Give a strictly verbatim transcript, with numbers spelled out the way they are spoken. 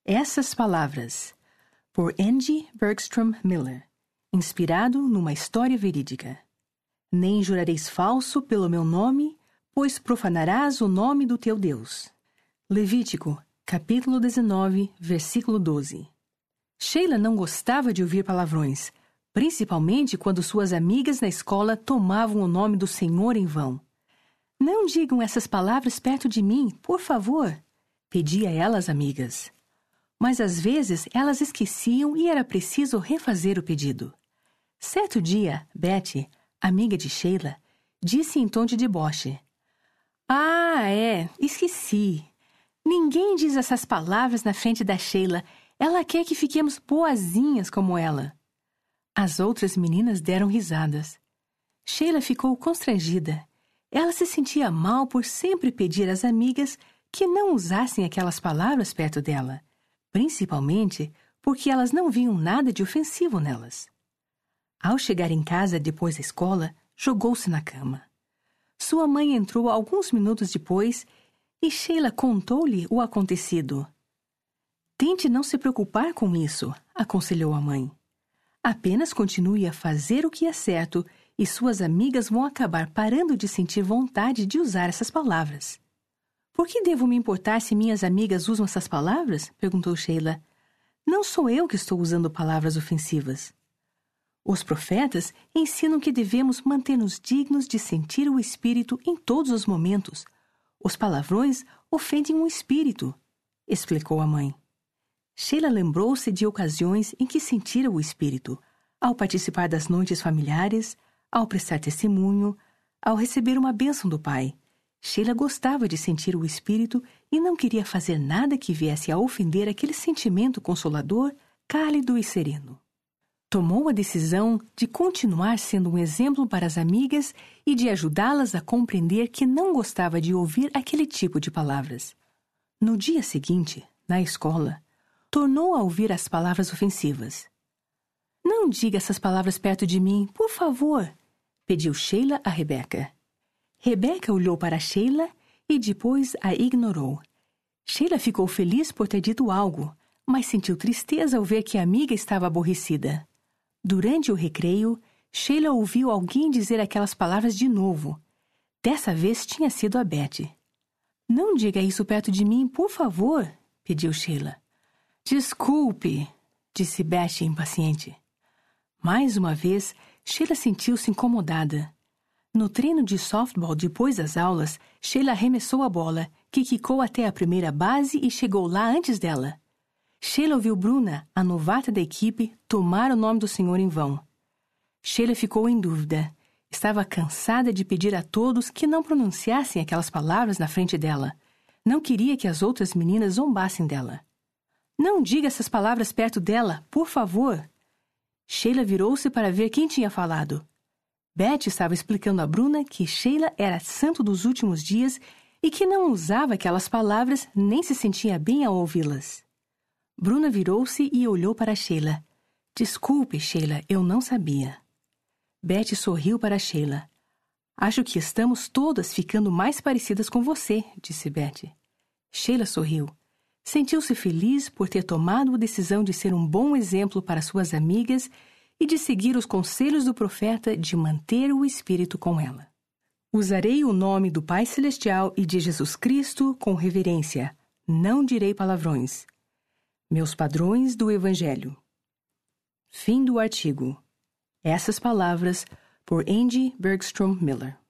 Essas palavras, por Angie Bergstrom Miller, inspirado numa história verídica. Nem jurareis falso pelo meu nome, pois profanarás o nome do teu Deus. Levítico, capítulo dezenove, versículo doze. Sheila não gostava de ouvir palavrões, principalmente quando suas amigas na escola tomavam o nome do Senhor em vão. Não digam essas palavras perto de mim, por favor, pedia ela às amigas. Mas às vezes elas esqueciam e era preciso refazer o pedido. Certo dia, Betty, amiga de Sheila, disse em tom de deboche: Ah, é, esqueci. Ninguém diz essas palavras na frente da Sheila. Ela quer que fiquemos boazinhas como ela. As outras meninas deram risadas. Sheila ficou constrangida. Ela se sentia mal por sempre pedir às amigas que não usassem aquelas palavras perto dela, principalmente porque elas não viam nada de ofensivo nelas. Ao chegar em casa depois da escola, jogou-se na cama. Sua mãe entrou alguns minutos depois e Sheila contou-lhe o acontecido. Tente não se preocupar com isso, aconselhou a mãe. Apenas continue a fazer o que é certo e suas amigas vão acabar parando de sentir vontade de usar essas palavras. Por que devo me importar se minhas amigas usam essas palavras? Perguntou Sheila. Não sou eu que estou usando palavras ofensivas. Os profetas ensinam que devemos manter-nos dignos de sentir o Espírito em todos os momentos. Os palavrões ofendem o Espírito, explicou a mãe. Sheila lembrou-se de ocasiões em que sentira o Espírito, ao participar das noites familiares, ao prestar testemunho, ao receber uma bênção do Pai. Sheila gostava de sentir o Espírito e não queria fazer nada que viesse a ofender aquele sentimento consolador, cálido e sereno. Tomou a decisão de continuar sendo um exemplo para as amigas e de ajudá-las a compreender que não gostava de ouvir aquele tipo de palavras. No dia seguinte, na escola, tornou a ouvir as palavras ofensivas. Não diga essas palavras perto de mim, por favor, pediu Sheila a Rebeca. Rebeca olhou para Sheila e depois a ignorou. Sheila ficou feliz por ter dito algo, mas sentiu tristeza ao ver que a amiga estava aborrecida. Durante o recreio, Sheila ouviu alguém dizer aquelas palavras de novo. Dessa vez tinha sido a Betty. Não diga isso perto de mim, por favor, pediu Sheila. Desculpe, disse Betty impaciente. Mais uma vez, Sheila sentiu-se incomodada. No treino de softball depois das aulas, Sheila arremessou a bola, que quicou até a primeira base e chegou lá antes dela. Sheila ouviu Bruna, a novata da equipe, tomar o nome do Senhor em vão. Sheila ficou em dúvida. Estava cansada de pedir a todos que não pronunciassem aquelas palavras na frente dela. Não queria que as outras meninas zombassem dela. Não diga essas palavras perto dela, por favor. Sheila virou-se para ver quem tinha falado. Betty estava explicando a Bruna que Sheila era santo dos últimos dias e que não usava aquelas palavras nem se sentia bem ao ouvi-las. Bruna virou-se e olhou para Sheila. Desculpe, Sheila, eu não sabia. Betty sorriu para Sheila. Acho que estamos todas ficando mais parecidas com você, disse Betty. Sheila sorriu. Sentiu-se feliz por ter tomado a decisão de ser um bom exemplo para suas amigas e de seguir os conselhos do profeta de manter o Espírito com ela. Usarei o nome do Pai Celestial e de Jesus Cristo com reverência. Não direi palavrões. Meus padrões do Evangelho. Fim do artigo. Essas palavras por Angie Bergstrom Miller.